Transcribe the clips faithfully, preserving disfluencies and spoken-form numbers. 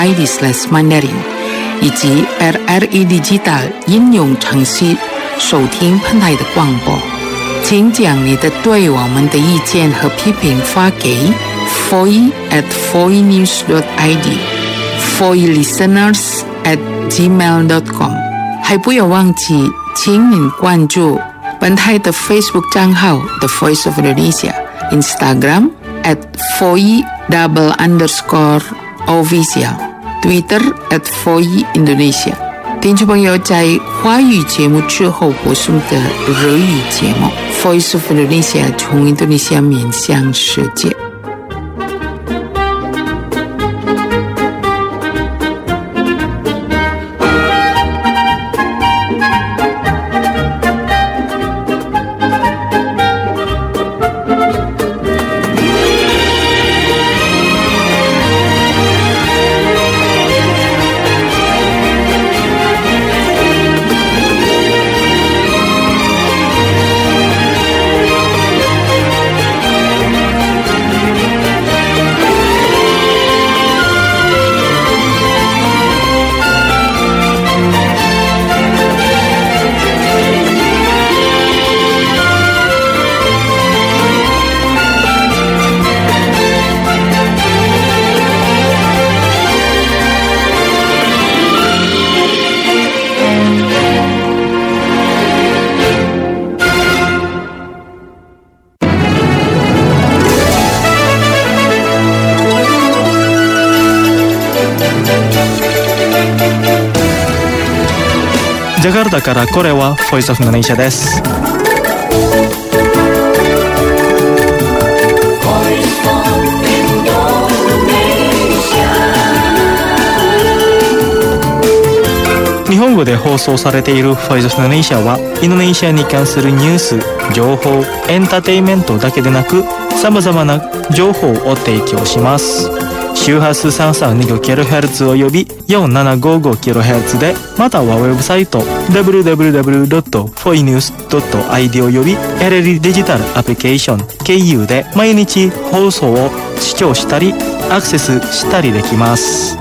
aid slash mandarin， 以及 L R E Digital 应用程序收听澎湃的广播。请将你的对我们的意见和批评发给 foy at foy news dot i d foy listeners at gmail dot com。 还不要忘记，请您关注本台的 Facebook 账号 The Voice of Indonesia， Instagram at foy double underscore official， Twitter at foy Indonesia。 听众朋友在华语节目之后播送的日语节目 Voice of Indonesia， 从印度尼西亚面向世界。 ジャカルタからこれはボイスオフインドネシアです。日本語で放送されているボイスオフインドネシアはインドネシアに関するニュース、情報、エンターテインメントだけでなくさまざまな情報を提供します。周波数 さんさんにごキロヘルツ および よんななごごキロヘルツ で、またはウェブサイト ダブリューダブリューダブリュードットフォイニュースドットアイディー および エルエル デジタルアプリケーション経由で毎日放送を視聴したりアクセスしたりできます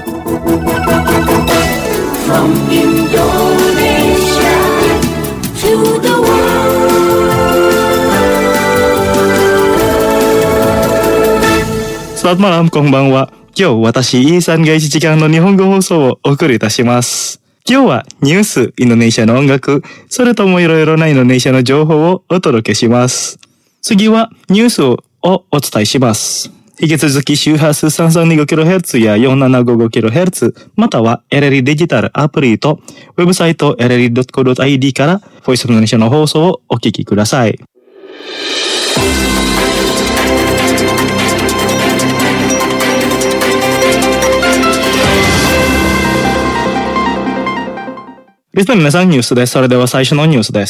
。From Indonesia to the world。Selamat malam, konbanwa。今日私イーさんがいちじかんの日本語放送をお送りいたします。今日はニュース、インドネシアの音楽、それともいろいろなインドネシアの情報をお届けします。次はニュースをお伝えします。引き続き周波数 さんさんにごキロヘルツ や よんななごごキロヘルツ、または エルエル デジタルアプリとウェブサイト エルエルドットコードットアイディー からボイスオブインドネシアの放送をお聞きください。リスナーの皆さん、ニュースです。それでは最初のニュースです。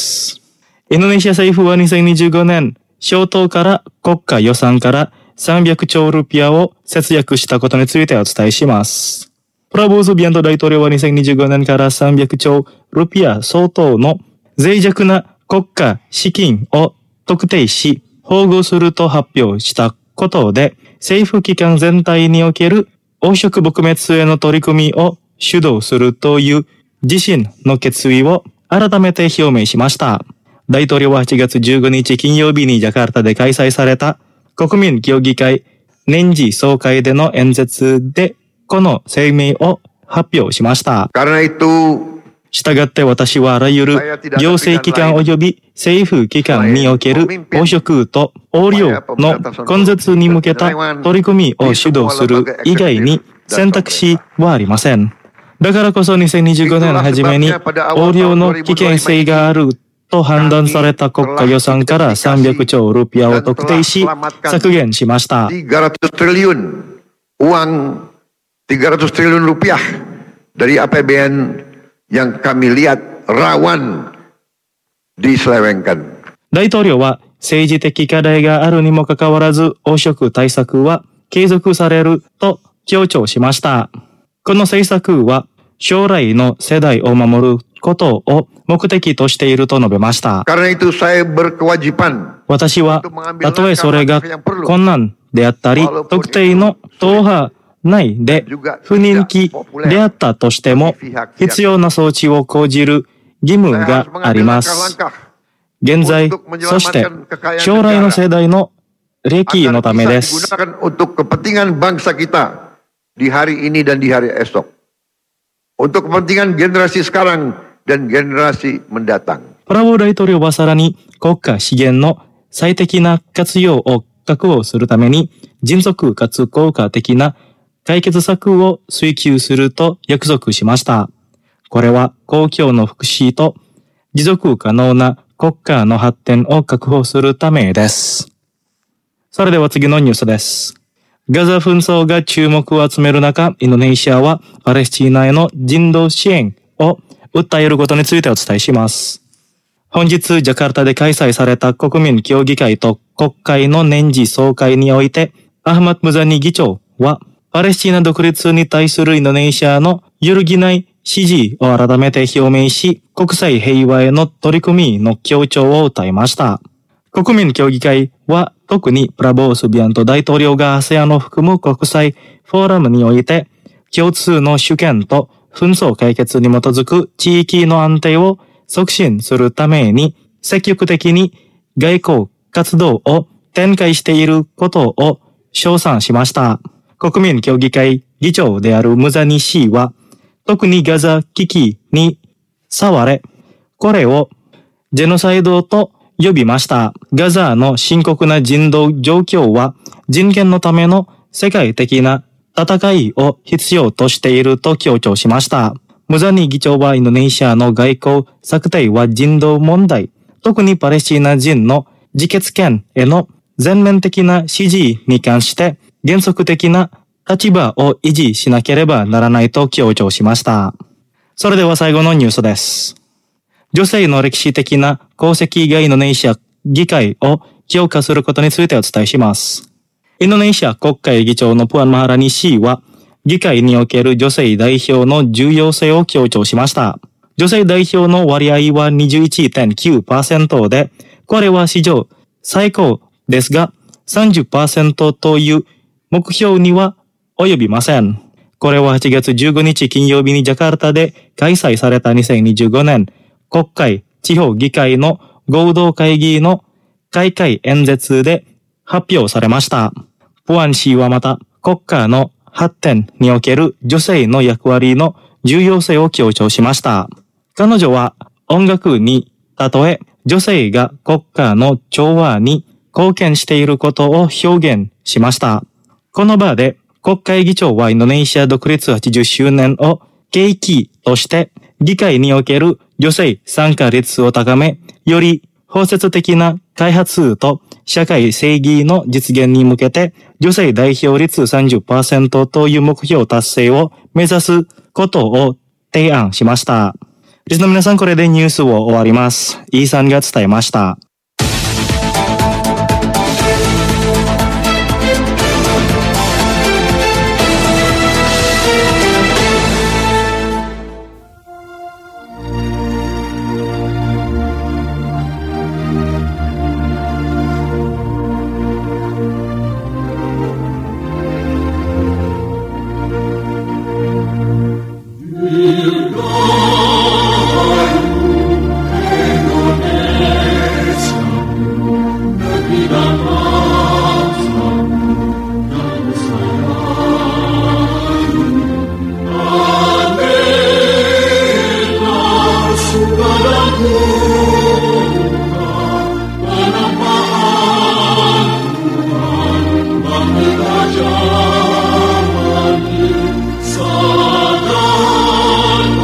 インドネシア政府はにせんにじゅうごねん、省党から国家予算からさんびゃくちょうルピアを節約したことについてお伝えします。プラボーズ・ビアント大統領はにせんにじゅうごねんからさんびゃくちょうルピア相当の脆弱な国家資金を特定し、保護すると発表したことで、政府機関全体における汚職撲滅への取り組みを主導するという自身の決意を改めて表明しました。大統領ははちがつじゅうごにち金曜日にジャカルタで開催された国民協議会年次総会での演説でこの声明を発表しました。したがって私はあらゆる行政機関及び政府機関における汚職と横領の根絶に向けた取り組みを主導する以外に選択肢はありません。だからこそにせんにじゅうごねんの初めに横領の危険性があると判断された国家予算からさんびゃくちょうルピアを特定し削減しました。 tiga ratus triliun uang tiga ratus triliun rupiah dari A P B N yang kami lihat rawan diselewengkan。 大統領は政治的課題があるにもかかわらず汚職対策は継続されると強調しました。この政策は将来の世代を守ることを目的としていると述べました。私はたとえそれが困難であったり特定の党派内で不人気であったとしても、必要な措置を講じる義務があります。現在、そして将来の世代の利益のためです。 Untuk kepentingan bangsa kita di hari ini dan di hari esok. Untuk kepentingan generasi sekarang dan generasi mendatang. プラボー大統領はさらに国家資源の最適な活用を確保するために迅速かつ効果的な解決策を追求すると約束しました。これは公共の福祉と持続可能な国家の発展を確保するためです。それでは次のニュースです。ガザ紛争が注目を集める中、インドネシアはパレスチナへの人道支援を訴えることについてお伝えします。本日、ジャカルタで開催された国民協議会と国会の年次総会において、アハマッド・ムザニ議長は、パレスチナ独立に対するインドネシアの揺るぎない支持を改めて表明し、国際平和への取り組みの強調を訴えました。国民協議会は、特にプラボー・スビアント大統領が アセアン を含む国際フォーラムにおいて、共通の主権と紛争解決に基づく地域の安定を促進するために、積極的に外交活動を展開していることを称賛しました。国民協議会議長であるムザニ氏は、特にガザ危機に触れ、これをジェノサイドと呼びました。ガザの深刻な人道状況は人権のための世界的な戦いを必要としていると強調しました。ムザニ議長はインドネシアの外交策定は人道問題、特にパレスチナ人の自決権への全面的な支持に関して原則的な立場を維持しなければならないと強調しました。それでは最後のニュースです。女性の歴史的な功績がインドネシア議会を強化することについてお伝えします。インドネシア国会議長のプアン・マハラニ氏は、議会における女性代表の重要性を強調しました。女性代表の割合は にじゅういちてんきゅうパーセント で、これは史上最高ですが、さんじゅっパーセント という目標には及びません。これははちがつじゅうごにち金曜日にジャカルタで開催されたにせんにじゅうごねん国会地方議会の合同会議の開会演説で発表されました。プアン氏はまた国家の発展における女性の役割の重要性を強調しました。彼女は音楽に例え女性が国家の調和に貢献していることを表現しました。この場で国会議長はインドネシア独立はちじゅっしゅうねんを契機として議会における女性参加率を高め、より包摂的な開発と社会正義の実現に向けて女性代表率 さんじゅっパーセント という目標達成を目指すことを提案しました。リスナーの皆さん、これでニュースを終わります。イーさんが伝えました。 Sadan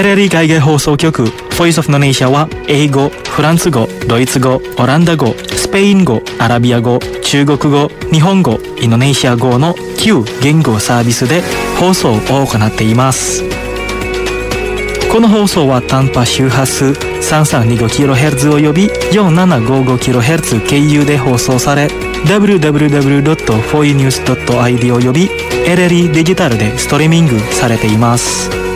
エルエル 海外放送局 Voice of Indonesia は英語、フランス語、ドイツ語、オランダ語、スペイン語、アラビア語、中国語、日本語、インドネシア語のきゅう言語サービスで放送を行っています。この放送は短波周波数 さんさんにごキロヘルツ および よんななごごキロヘルツ 経由で放送され ダブリューダブリューダブリュードットフォーユーニュースドットアイディー および エルエルイー デジタルでストリーミングされています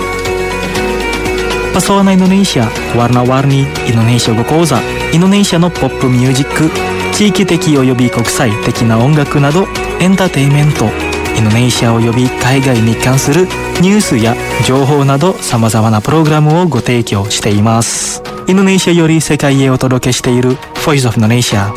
。Pesona Indonesia, Warna-warni Indonesia語講座、インドネシアのポップミュージック、地域的および国際的な音楽などエンターテインメント、インドネシアおよび海外に関するニュースや情報など様々なプログラムをご提供しています。インドネシアより世界へお届けしている Voice of Indonesia。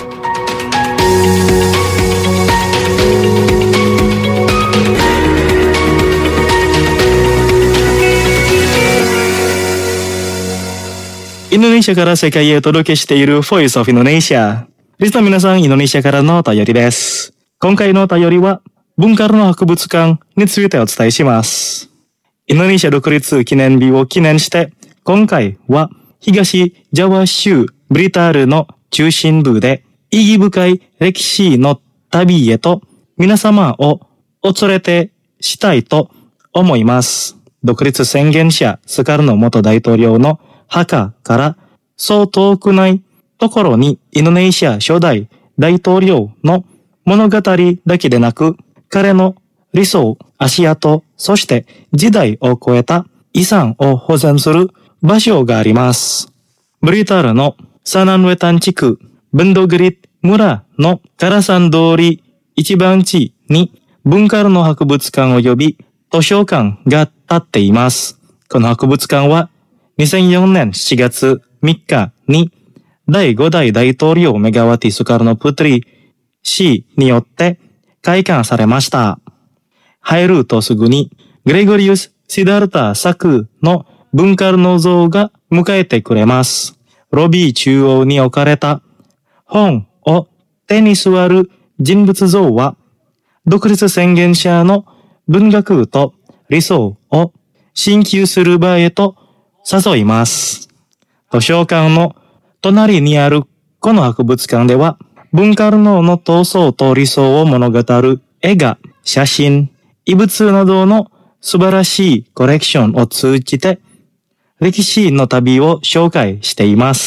インドネシアから世界へお届けしている Voice of Indonesia。リスナーの皆さん、インドネシアからのお便りです。今回のお便りは、文化の博物館についてお伝えします。インドネシア独立記念日を記念して、今回は東ジャワ州ブリタールの中心部で意義深い歴史の旅へと皆様をお連れてしたいと思います。独立宣言者スカルノ元大統領の墓からそう遠くないところにインドネシア初代大統領の物語だけでなく、彼の理想、足跡、そして時代を超えた遺産を保全する場所があります。ブリタールのサナンウェタン地区、ブンドグリッ村のカラサン通り一番地に文化の博物館及び図書館が建っています。この博物館はにせんよねんしがつみっかにだいご代大統領メガワティ・スカルノ・プトリ氏によって開館されました。入るとすぐにグレゴリウス・シダルタ作の文化の像が迎えてくれます。ロビー中央に置かれた本を手に座る人物像は独立宣言者の文学と理想を追求する場へと誘います。図書館の隣にあるこの博物館では文化のの闘争と理想を物語る絵画、写真、遺物などの素晴らしいコレクションを通じて歴史の旅を紹介しています。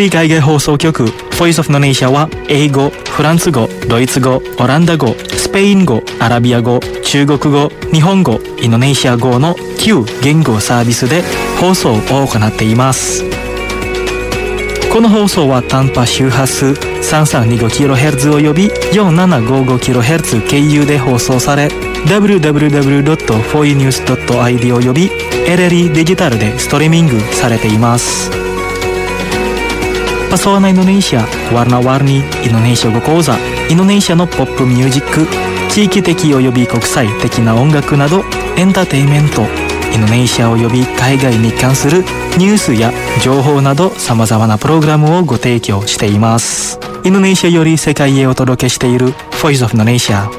ー 海外放送局 Voice of Indonesia は英語、フランス語、ドイツ語、オランダ語、スペイン語、アラビア語、中国語、日本語、インドネシア語のきゅう言語サービスで放送を行っています。この放送は短波周波数 さんさんにごキロヘルツ および よんななごごキロヘルツ 経由で放送され ダブリューダブリューダブリュードットフォーイーニュースドットアイディー および エルエルイー デジタルでストリーミングされています。Pesona Indonesia, Warna-warni Indonesia語講座、インドネシアのポップミュージック、地域的および国際的な音楽などエンターテインメント、インドネシアおよび海外に関するニュースや情報など様々なプログラムをご提供しています。インドネシアより世界へお届けしている Voice of Indonesia。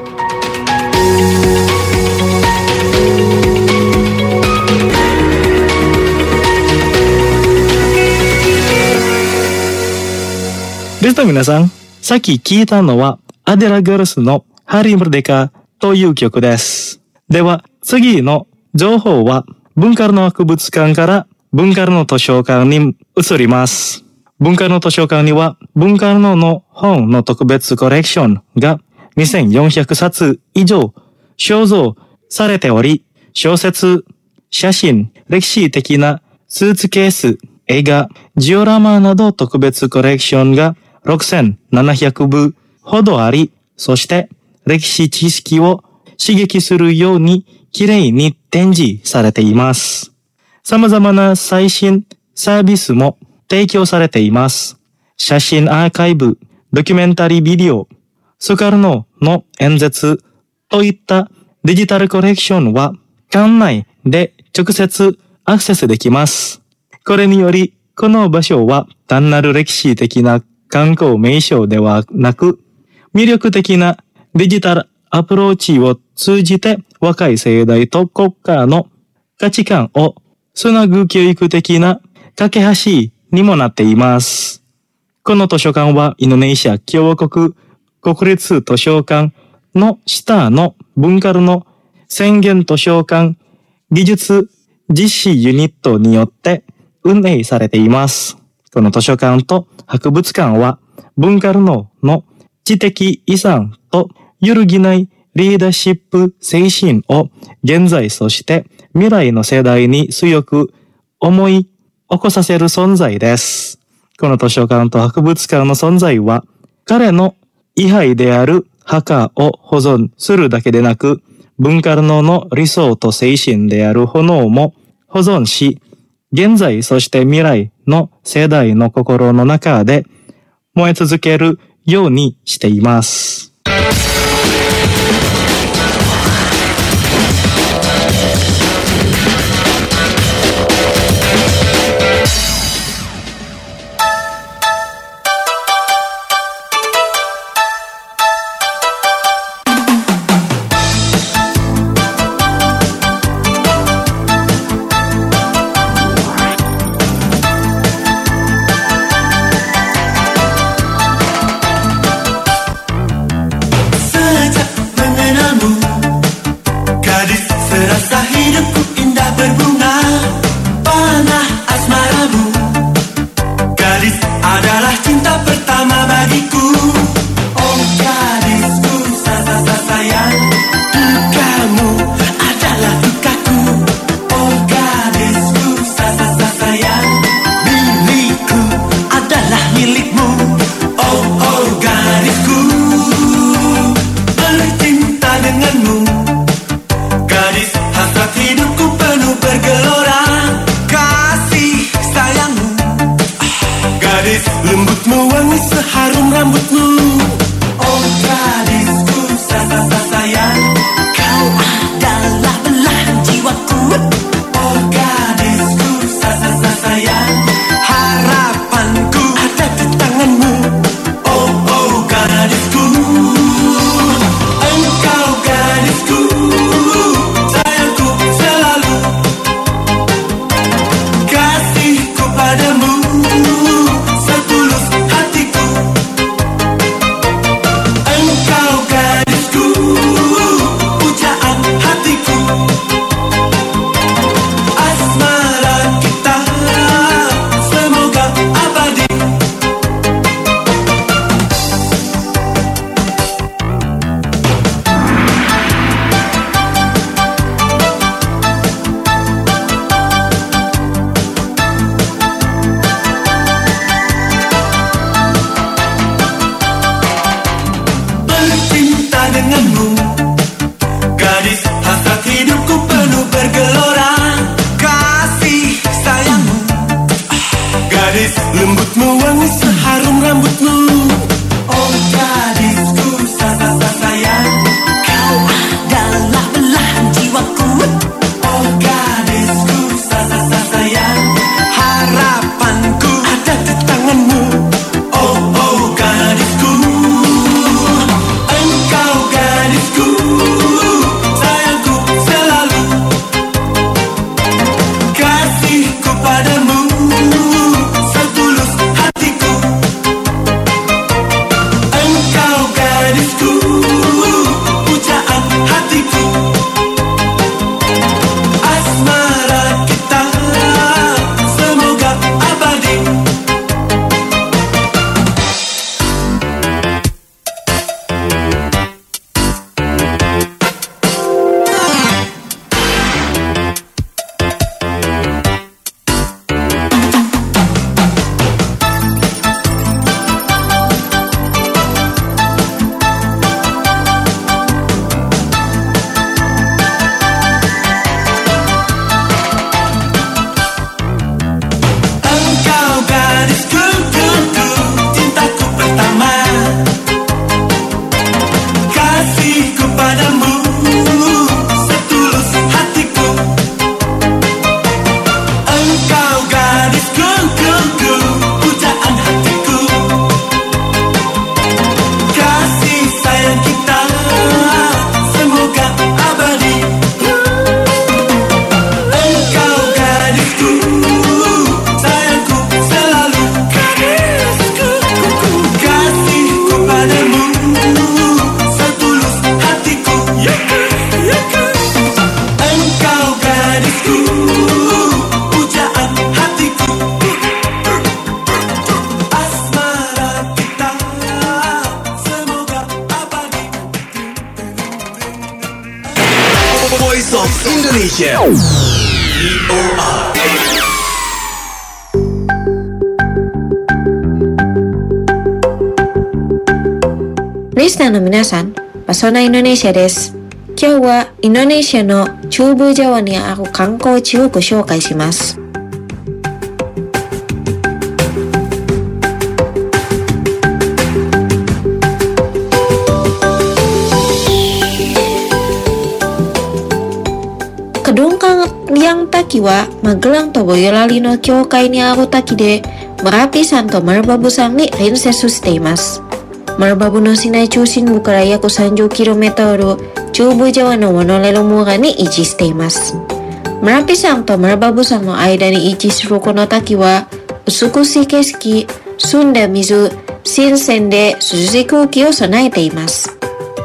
でした皆さん、さっき聞いたのはアデラガールスのハリー・ムルデカという曲です。では次の情報は文化の博物館から文化の図書館に移ります。文化の図書館には文化のの本の特別コレクションがにせんよんひゃくさつ以上所蔵されており、小説、写真、歴史的なスーツケース、映画、ジオラマなど特別コレクションがろくせんななひゃくぶほどあり、そして歴史知識を刺激するようにきれいに展示されています。様々な最新サービスも提供されています。写真アーカイブ、ドキュメンタリービデオ、スカルノの演説といったデジタルコレクションは館内で直接アクセスできます。これにより、この場所は単なる歴史的な観光名所ではなく、魅力的なデジタルアプローチを通じて若い世代と国家の価値観をつなぐ教育的な架け橋にもなっています。この図書館はインドネシア共和国国立図書館の下の文化の宣言図書館技術実施ユニットによって運営されています。この図書館と博物館は文化のの知的遺産と揺るぎないリーダーシップ精神を現在そして未来の世代に強く思い起こさせる存在です。この図書館と博物館の存在は彼の遺骸である墓を保存するだけでなく、文化のの理想と精神である炎も保存し、現在そして未来の世代の心の中で燃え続けるようにしています。 Kasihku padamu setulus hatiku. tanganmu. Gadis hasrat hidupku penuh bergelora. Kasih sayangmu. Gadis lembutmu wangi seharum rambutmu. Oh gadisku sa-sa-sa sayang, kau adalah belahan jiwaku. Oh gadisku sa-sa-sa sayang, harapanku ada di tanganmu. Oh oh gadisku, engkau gadisku, sayangku selalu, kasihku padamu setulus hatiku. Engkau gadisku, pujaan hatiku, asmara kita semoga abadi. Engkau gadisku, ku, ku, cintaku pertama, kasihku padamu setulus hatiku. Engkau gadisku, ku, ku, pujaan hatiku, kasih sayang kita semoga abadi. Engkau gadisku, sayangku selalu, kasihku padamu setulus hatiku. Engkau gadisku, pujaan hatiku, asmara kita semoga abadi. Voice of Indonesia. V O R. リスナーの皆さん、パソナインドネシアです。今日はインドネシアの中部ジャワにある観光地をご紹介します。Kedung Kayang Taki はマグランとボヨラリの境界にある滝で、マラピ山とマルバブ山に隣接しています。マルバブの市内中心部から約 さんじゅっキロメートル 中部ジャワのモノレール網に位置しています。マラピ山とマルバブ山の間に位置するこの滝は、美しい景色、澄んだ水、新鮮で涼しい空気を備えています。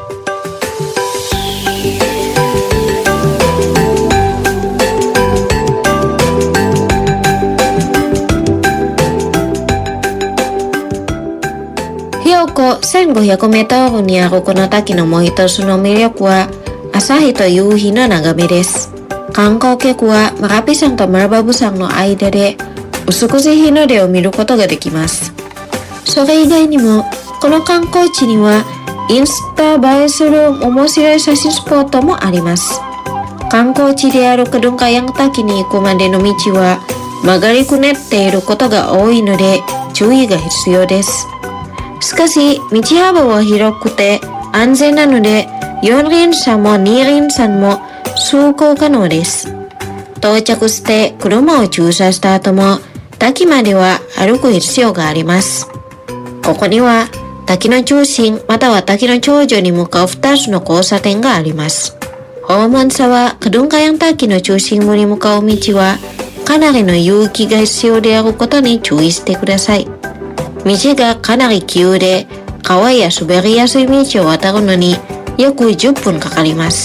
標高 せんごひゃくメートル にあるこの滝のもう一つの魅力は、朝日と夕日の眺めです。観光客はマラピ山とマルバブ山の間で美しい日の出を見ることができます。それ以外にも、この観光地にはインスタ映えする面白い写真スポットもあります。観光地であるKedung Kayang滝に行くまでの道は曲がりくねっていることが多いので注意が必要です。しかし、道幅は広くて安全なので、四輪車も二輪車も走行可能です。到着して車を駐車した後も、滝までは歩く必要があります。ここには滝の中心または滝の頂上に向かう二つの交差点があります。訪問者はKedung Kayang滝の中心部に向かう道はかなりの勇気が必要であることに注意してください。道がかなり急で、川や滑りやすい道を渡るのに約じゅっぷんかかります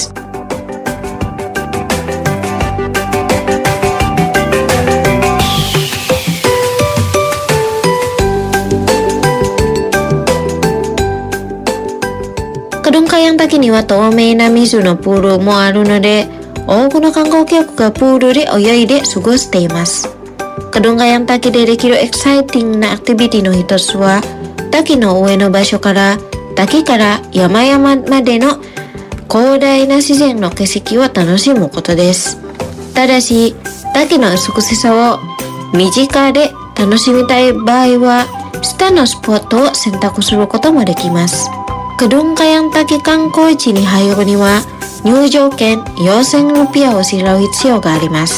。Kedung Kayang滝には透明な水のプールもあるので、多くの観光客がプールで泳いで過ごしています。Kedung Kayang滝でできるエキサイティングなアクティビティの一つは、滝の上の場所から滝から山々までの広大な自然の景色を楽しむことです。ただし、滝の美しさを身近で楽しみたい場合は、下のスポットを選択することもできます。Gedung Kayang Taki観光地に入るには、入場券よんせんルピアを支払う必要があります。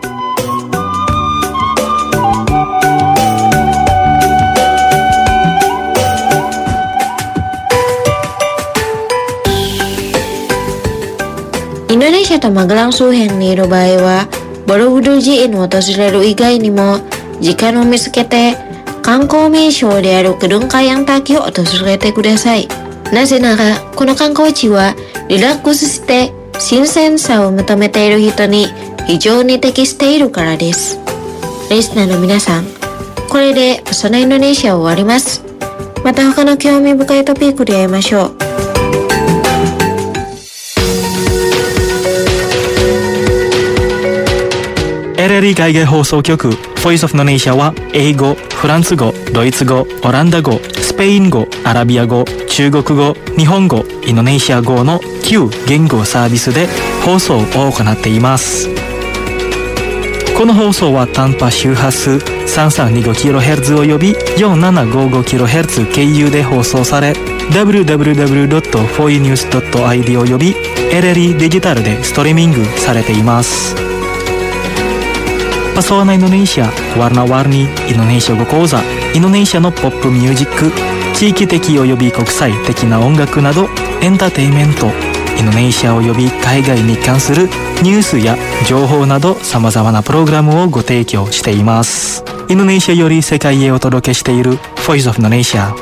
インドネシアとマゲラン周辺にいる場合は、ボロブドゥ寺院を訪れる以外にも、時間を見つけて観光名所であるGedung Kayang Takiを訪れてください。なぜなら、この観光地はリラックスして新鮮さを求めている人に非常に適しているからです。リスナーの皆さん、これでそのインドネシアを終わります。また他の興味深いトピックで会いましょう。 エルエルイー 海外放送局 Voice of Indonesia は英語、フランス語、ドイツ語、オランダ語、スペイン語、アラビア語、中国語、日本語、インドネシア語のきゅう言語サービスで放送を行っています。この放送は短波周波数 さんさんにごキロヘルツ および よんななごごキロヘルツ 経由で放送され ダブリューダブリューダブリュードットフォーイーニュースドットアイディー および エルエルイー デジタルでストリーミングされています。Pesona Indonesia, warna-warni Indonesia語講座、インドネシアのポップミュージック、地域的および国際的な音楽などエンターテインメント、インドネシアおよび海外に関するニュースや情報などさまざまなプログラムをご提供しています。インドネシアより世界へお届けしている Voice of Indonesia。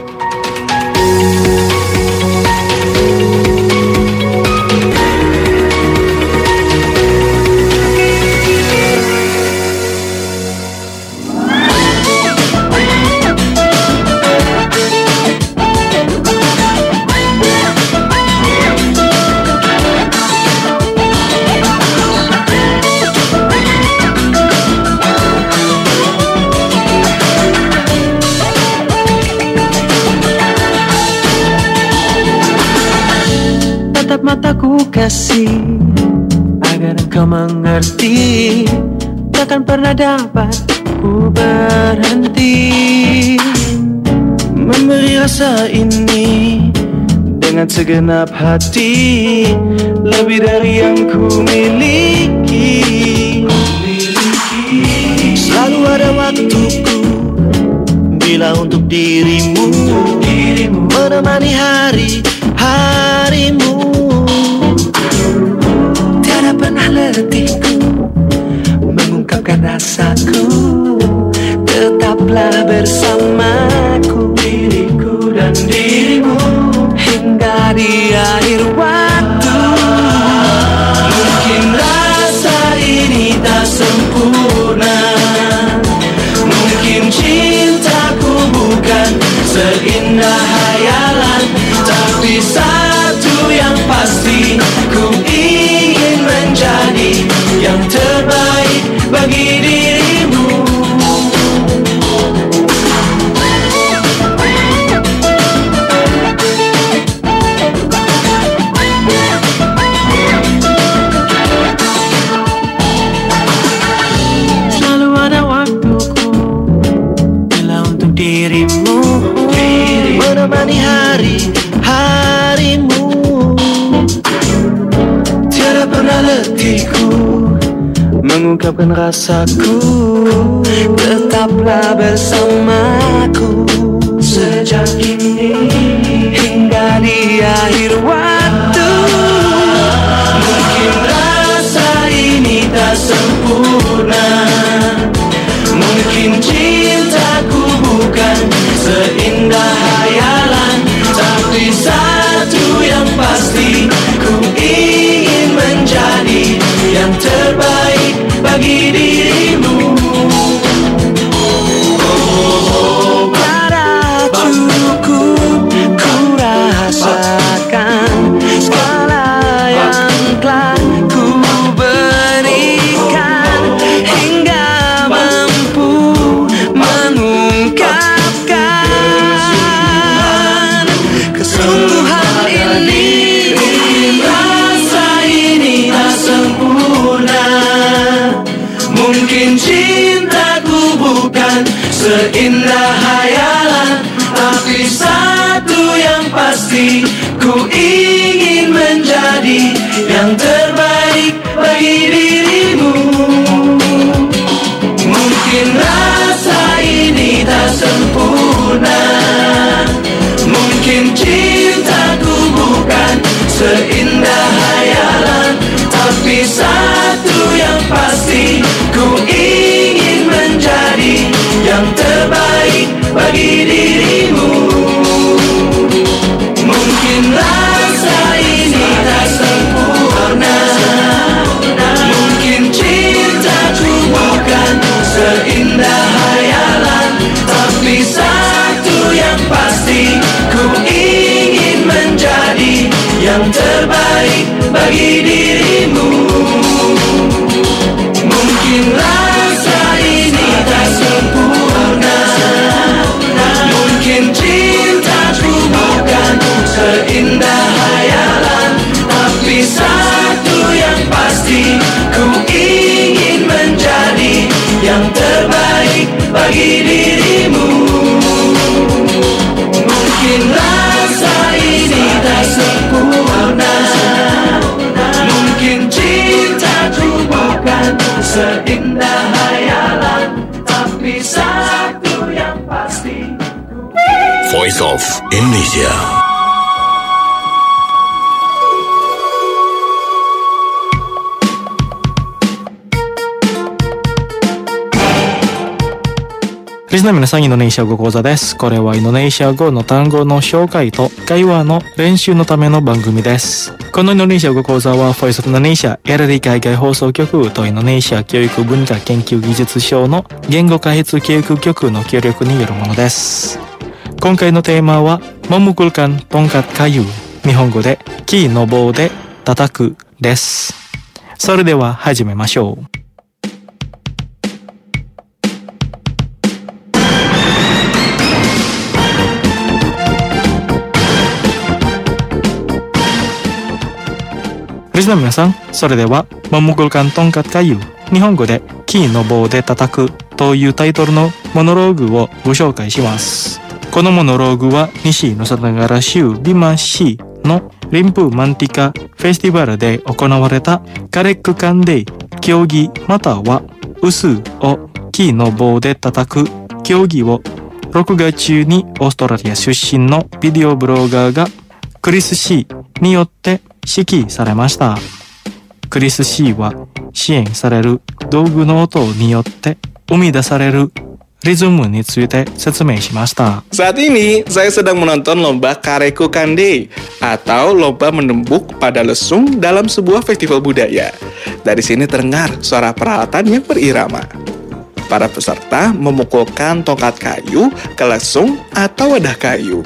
Tatap mataku kasih agar engkau mengerti, takkan pernah dapat ku berhenti memberi rasa ini dengan segenap hati, lebih dari yang ku miliki. Selalu ada waktuku bila untuk dirimu, menemani hari-harimu. Tiada pernah letihku mengungkapkan rasaku, tetaplah bersamaku, diriku dan dirimu hingga di akhir waktu. Mungkin rasa ini tak sempurna, mungkin cintaku bukan seindah hayalan, tapi satu yang pasti ku ingin menjadi yang terbaik bagi dirimu. Selalu ada waktuku bila untuk dirimu, menemani hari-harimu. Tiada pernah letihku mengungkapkan rasaku, tetaplah bersamaku sejak ini hingga di akhir waktu. Mungkin rasa ini tak sempurna, mungkin cintaku bukan seindah hayalan, tapi satu yang pasti ku ingin menjadi yang terbaik bagi dirimu. Oh, pada cukup ku rasakan segala yang telah ku berikan hingga Mungkin cintaku bukan seindah hayalan, tapi satu yang pasti, ku ingin menjadi yang terbaik bagi dirimu. Mungkin rasa ini tak sempurna, mungkin cintaku bukan seindah hayalan, tapi satu yang pasti, ku ingin menjadi yang terbaik bagi dirimu. Mungkin rasa ini tak sempurna, mungkin cintaku bukan seindah hayalan, tapi satu yang pasti, ku ingin menjadi yang terbaik bagi dirimu. Mungkin rasa ini tak sempurna, mungkin cintaku bukan seindah hayalan, tapi satu yang pasti, ku ingin menjadi yang terbaik bagi dirimu. Mungkin rasa ini tak sempurna, mungkin cintaku bukan seindah hayalan, tapi satu yang pasti. Voice of Indonesia. リスナーの皆さん、インドネシア語講座です。これはインドネシア語の単語の紹介と会話の練習のための番組です。このインドネシア語講座は Voice of Indonesia エルディー海外放送局とインドネシア教育文化研究技術省の言語開発教育局の協力によるものです。今回のテーマは Memukulkan tongkat kayu、日本語で木の棒で叩くです。それでは始めましょう。リスナーの皆さん、それでは Memukulkan tongkat kayu、日本語で木の棒で叩くというタイトルのモノローグをご紹介します。このモノローグは西ヌサタガラ州ビマ市のリンプーマンティカフェスティバルで行われたカレック間で競技または臼を木の棒で叩く競技を録画中にオーストラリア出身のビデオブロガーがクリス・シーによって指揮されました。クリス・シーは支援される道具の音によって生み出されるリズムについて説明しました。 Saat ini saya sedang menonton lomba Kareku Kande atau lomba menembuk pada lesung dalam sebuah festival budaya. Dari sini terdengar suara peralatan yang berirama. Para peserta memukulkan tongkat kayu ke lesung atau wadah kayu.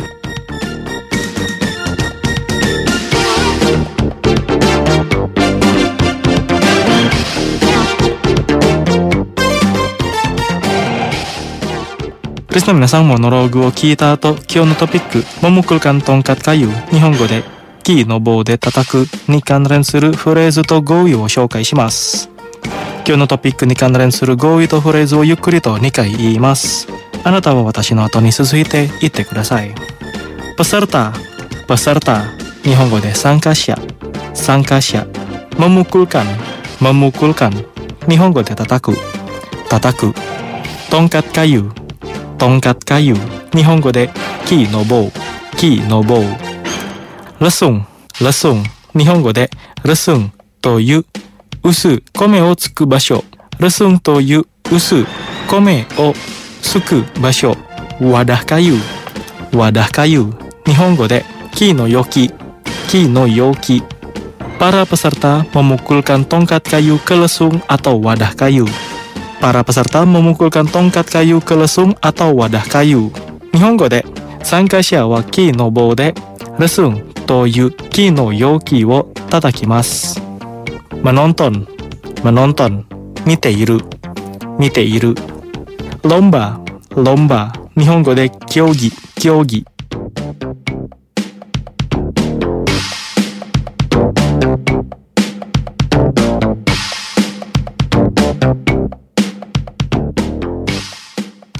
リスナーの皆さん、モノローグを聞いた後、今日のトピック、Memukulkan tongkat kayu、日本語で木の棒で叩くに関連するフレーズと語彙を紹介します。今日のトピックに関連する語彙とフレーズをゆっくりとにかい言います。あなたは私の後に続いて言ってください。peserta、peserta、日本語で参加者、参加者。memukulkan、memukulkan、日本語で叩く、叩く。tongkat kayu、tongkat kayu、日本語で木の棒、木の棒。lesung、lesung、日本語でlesungという臼、米をつく場所。lesungという臼、米をつく場所。wadah kayu、wadah kayu、日本語で木の容器、木の容器。Para peserta memukulkan tongkat kayu ke lesung atau wadah kayu. Para peserta memukulkan tongkat kayu ke lesung atau wadah kayu. 日本語で参加者は木の棒でレスンという木の容器を叩きます。menonton、menonton、見ている、見ている。lomba、lomba、日本語で競技、競技。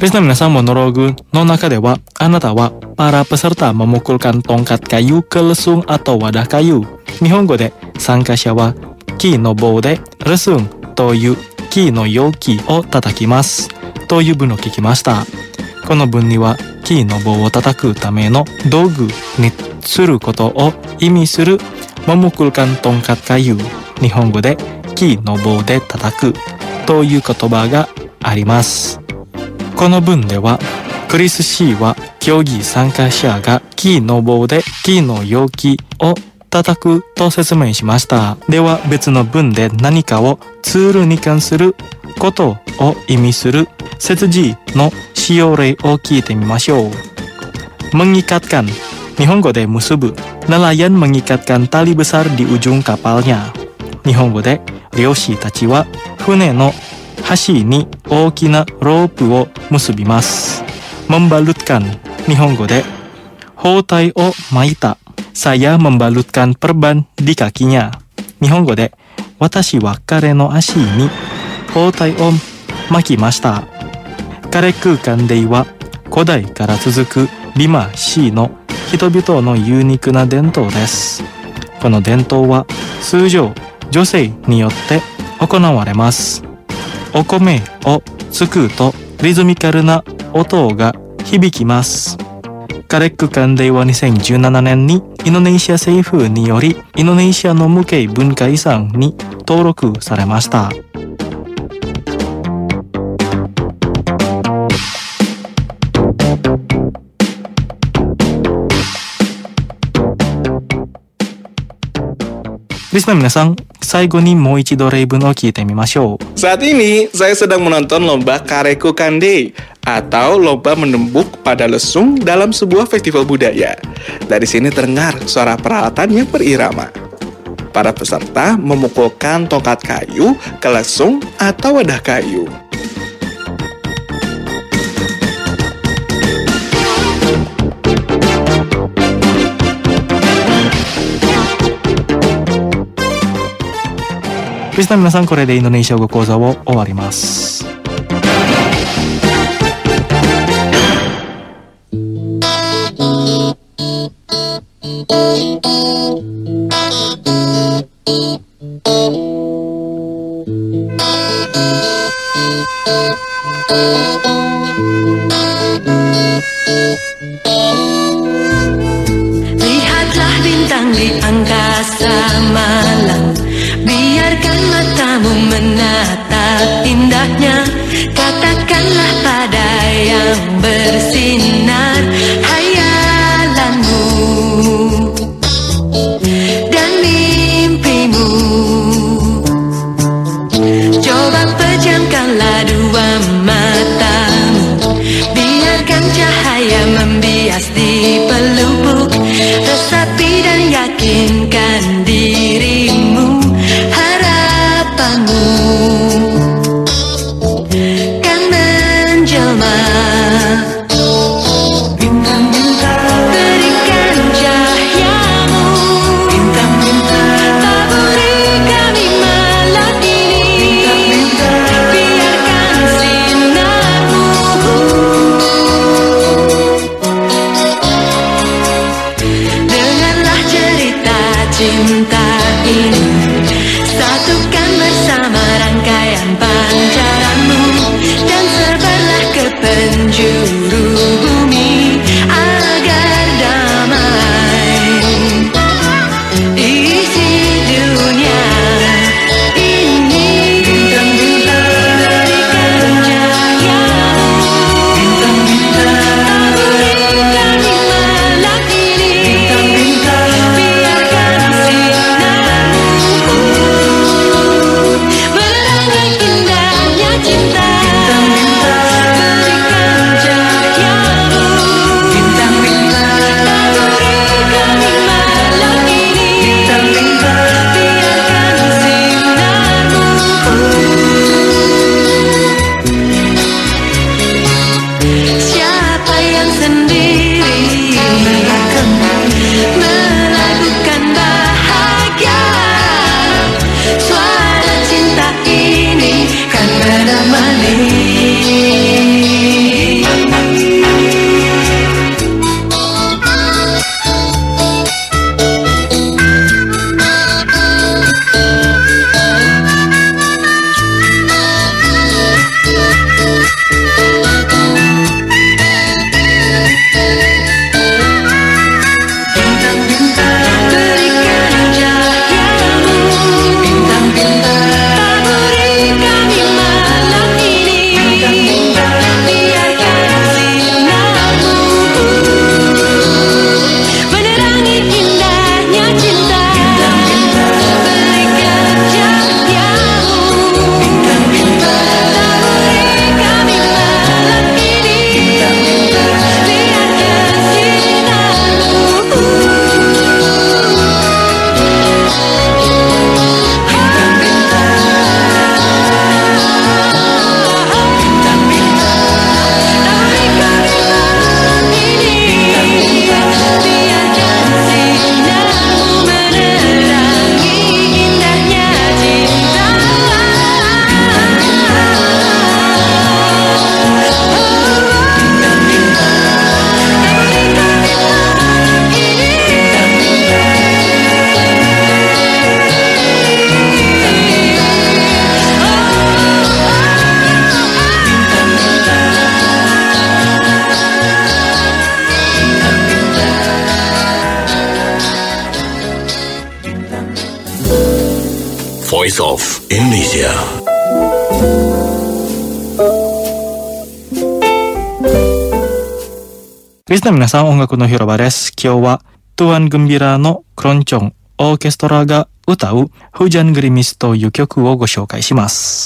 Listener minasan, monolog no naka de wa anata wa para peserta memukulkan tongkat kayu ke lesung atau wadah kayu. Nihongo de sankasha wa ki no bou de resung toyu ki no yoki o tatakimasu という文を聞きました。この文には木の棒を叩くための道具にすることを意味する memukulkan tongkat kayu 日本語で木の棒で叩くという言葉があります。この文ではクリス C は競技参加者が木の棒で木の容器を叩くと説明しました。では別の文で何かをツールに関することを意味する接字の使用例を聞いてみましょう。Mengikatkan 日本語で結ぶ Nelayan mengikatkan tali besar di ujung kapalnya 日本語で漁師たちは船の端に大きなロープを結びます。Membalutkan 日本語で包帯を巻いた Saya membalutkan perban di kakinya 日本語で私は彼の足に包帯を巻きました。カレクカンデイは古代から続くビマシーの人々のユニークな伝統です。この伝統は通常女性によって行われます。お米をつくとリズミカルな音が響きます。カレクカンデイはにせんじゅうななねんにインドネシア政府によりインドネシアの無形文化遺産に登録されました。Listener minasan, 最後にもう一度例文を聞いてみましょう。 Saat ini saya sedang menonton lomba Kareku Kande atau lomba menembuk pada lesung dalam sebuah festival budaya. Dari sini terdengar suara peralatan yang berirama. Para peserta memukulkan tongkat kayu ke lesung atau wadah kayu. Listener minasan, これでインドネシア語講座を終わります。 Lihatlah bintang di angkasa malam, biarkan matamu menatap indahnya. Katakanlah pada yang bersinar hayalanmu dan mimpimu. Coba pejamkanlah dua matamu, biarkan cahaya membias di pelupuk, resapi dan yakinkan dirimu. Harapanmu kan menjelma. Bintang-bintang berikan cahayamu, bintang-bintang taburi kami malam ini. Bintang-bintang biarkan sinarmu. Dengarlah cerita cinta ini, satukan bersama rangkaian pancaranmu dan sebarlah ke penjuru bumi agar damai isi dunia ini. Bintang-bintang berikan cahayamu, bintang-bintang taburi kami malam ini. Bintang-bintang biarkan sinarmu menerangi indahnya cinta. Berikan cahaya Voice of Indonesia. リスナーの皆さん、音楽の広場です。今日はトゥアングンビラのクロンチョンオーケストラが歌うフジャングリミスという曲をご紹介します。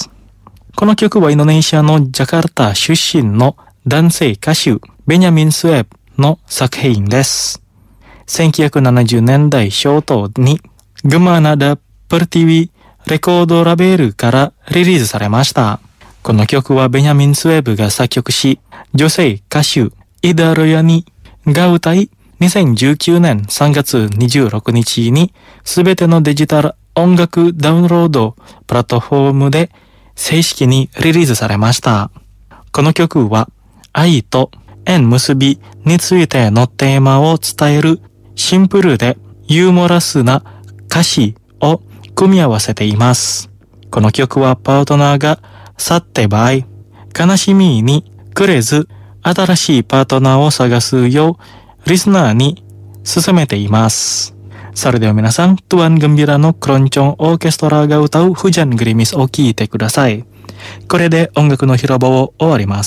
この曲はインドネシアのジャカルタ出身の男性歌手ベニャミン・スウェーブの作品です。せんきゅうひゃくななじゅうねんだい初頭にグマナダ・プルティウィレコードラベルからリリースされました。この曲はベニャミン・スウェーブが作曲し、女性歌手イダ・ロヤニが歌い、にせんじゅうきゅうねんさんがつにじゅうろくにちにすべてのデジタル音楽ダウンロードプラットフォームで正式にリリースされました。この曲は愛と縁結びについてのテーマを伝えるシンプルでユーモラスな歌詞を組み合わせています。この曲はパートナーが去って場合、悲しみにくれず新しいパートナーを探すようリスナーに勧めています。それでは皆さん、トゥアングンビラのクロンチョンオーケストラが歌うフジャングリミスを聴いてください。これで音楽の広場を終わります。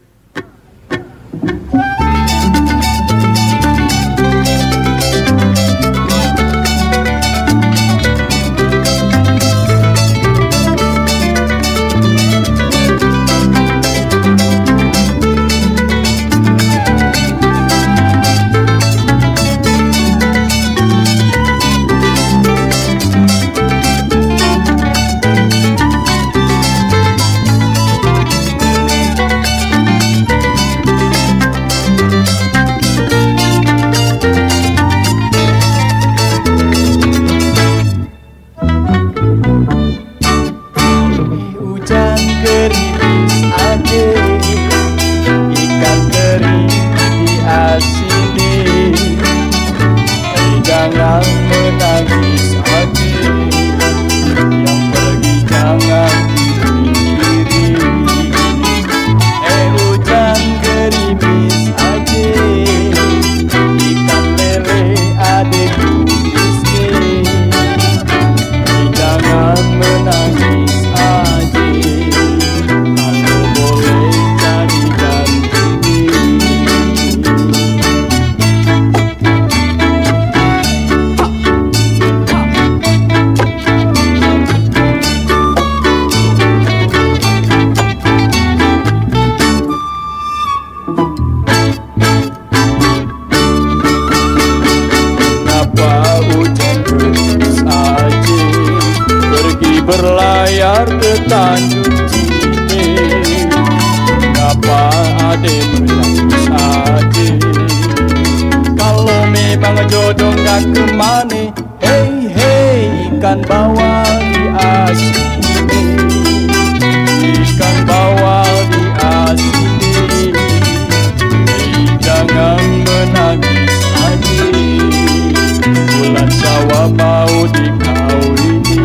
Berlayar ke Tanjung Cine, ngapa ade menangis ade? Kalau memang jodoh gak kemana, hey hey ikan bawal di asini, ikan bawal di asini, hey jangan menangis ade, bulan Syawal mau dikawini.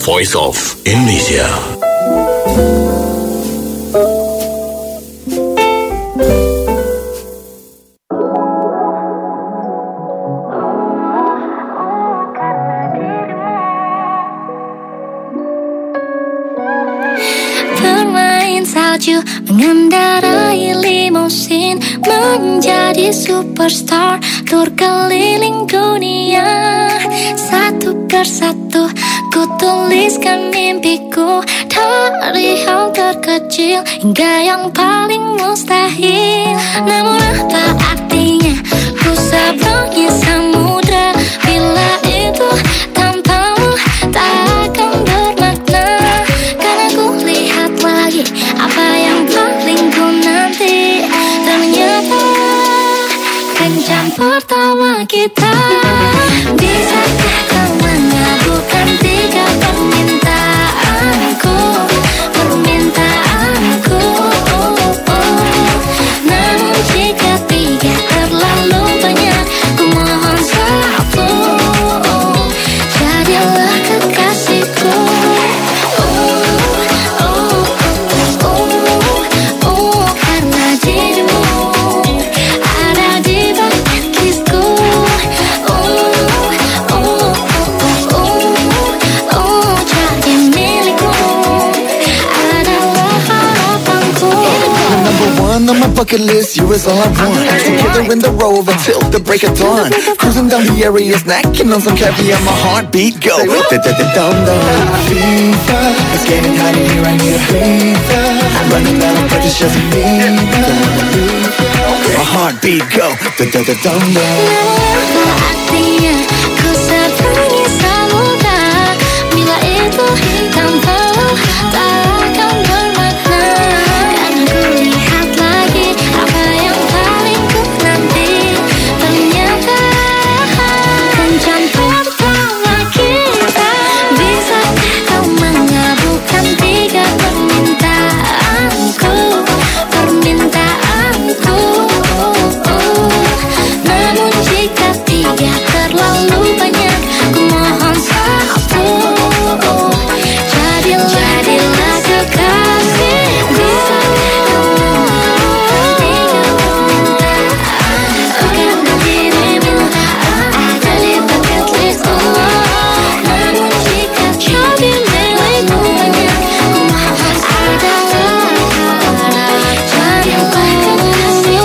Voice of Indonesia. Bermain salju, mengendarai limusin, menjadi superstar, tur keliling dunia. Satu persatu ku tuliskan mimpiku, dari hal terkecil hingga yang paling mustahil. Namun apa artinya ku seberangi samudra bila itu tanpamu tak akan bermakna. Karena ku lihat lagi apa yang paling ku nanti, ternyata kencan pertama kita. Bisakah kau mengabulkan tiga permintaanku, permintaanku? Namun jika tiga terlalu banyak, ku mohon satu, jadilah kekasihku. Karena dirimu ada di bucket listku. Jadi milikmu adalah harapanku. Number one on my bucket list, you is all I want. Together in the Rover till the break of dawn. Cruising down the area, snacking on some caviar. My heartbeat go da-da-da-dum dum. Fever, it's getting hot in here, I need a breather. I'm running out of breath, it's just me. My heartbeat go da-da-da-dum dum. Apa artinya ku seberangi samudra bila itu tanpamu tak akan bermakna. Karena ku lihat lagi apa yang paling ku nanti, ternyata kencan pertama kita. Bisakah kau mengabulkan tiga permintaanku, permintaanku? Namun jika tiga terlalu banyak, ku mohon satu, jadilah, jadilah kekasihku. Karena dirimu ada di bucket listku. Namun jika jadi milikmu banyak, ku mohon adalah, jadilah kekasihku.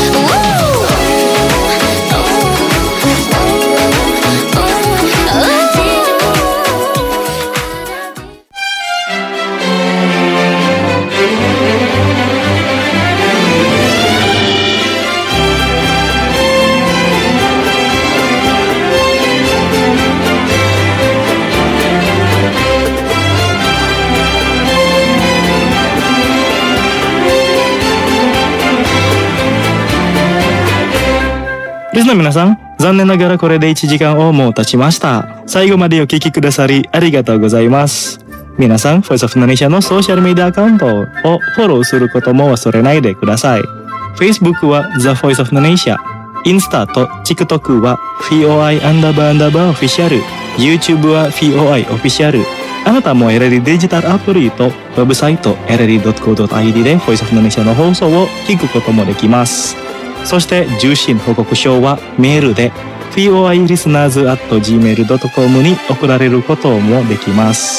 リスナーの皆さん、残念ながらこれでいちじかんをもう経ちました。最後までお聞きくださりありがとうございます。皆さん、Voice of Indonesia のソーシャルメディアアカウントをフォローすることも忘れないでください。Facebook は The Voice of Indonesia、インスタと TikTok は フィーオーアイ アンダーバーアンダーバーオフィシャル、YouTube は フィーオーアイ オフィシャル。あなたも エルエル デジタルアプリとウェブサイト エルエル ドット コー ドット アイディー で Voice of Indonesia の放送を聞くこともできます。そして受信報告書はメールで フィーオーアイ リスナーズ アット ジーメール ドット コム に送られることもできます。